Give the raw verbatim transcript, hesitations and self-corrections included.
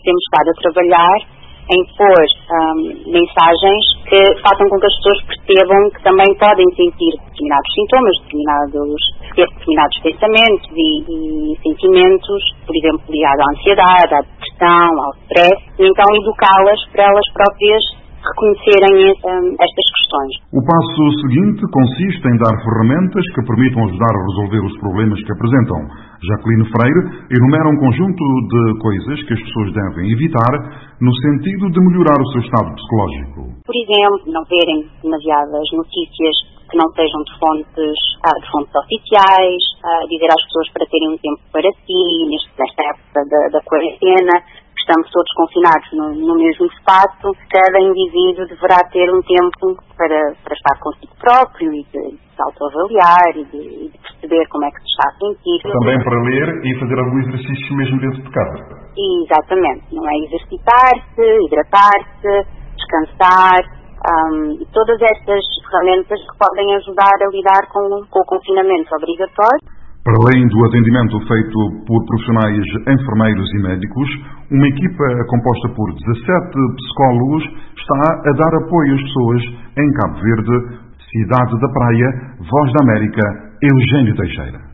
Temos estado a trabalhar em pôr um, mensagens que façam com que as pessoas percebam que também podem sentir determinados sintomas, determinados, ter determinados pensamentos e, e sentimentos, por exemplo, ligados à ansiedade, à depressão, ao stress, e então educá-las para elas próprias reconhecerem um, estas questões. O passo seguinte consiste em dar ferramentas que permitam ajudar a resolver os problemas que apresentam. Jacqueline Freire enumera um conjunto de coisas que as pessoas devem evitar no sentido de melhorar o seu estado psicológico. Por exemplo, não verem demasiadas notícias que não sejam de fontes, ah, de fontes oficiais, ah, dizer às pessoas para terem um tempo para si, nesta época da, da quarentena, estamos todos confinados no, no mesmo espaço, cada indivíduo deverá ter um tempo para, para estar consigo próprio e de, de se autoavaliar e de, de perceber como é que se está a sentir. Também para ler e fazer algum exercício mesmo dentro de casa. Exatamente, não é exercitar-se, hidratar-se, descansar, um, e todas estas ferramentas que podem ajudar a lidar com, com o confinamento obrigatório. Para além do atendimento feito por profissionais enfermeiros e médicos, uma equipa composta por dezassete psicólogos está a dar apoio às pessoas em Cabo Verde, Cidade da Praia, Voz da América, Eugênio Teixeira.